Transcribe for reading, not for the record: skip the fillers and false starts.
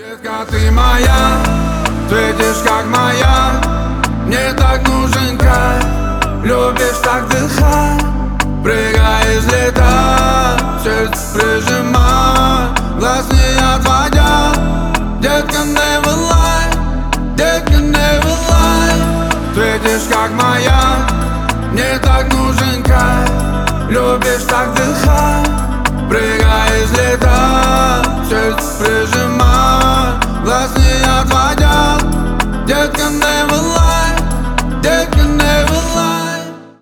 Детка, ты моя, светишь как моя. Мне так нужен кайф, любишь так дыхать. Прыгай, взлетай, сердце прижимай, глаз не отводя. Детка, never lie, детка, never lie. Светишь как моя, мне так нужен кайф, любишь так дыхать. Прыгай, взлетай.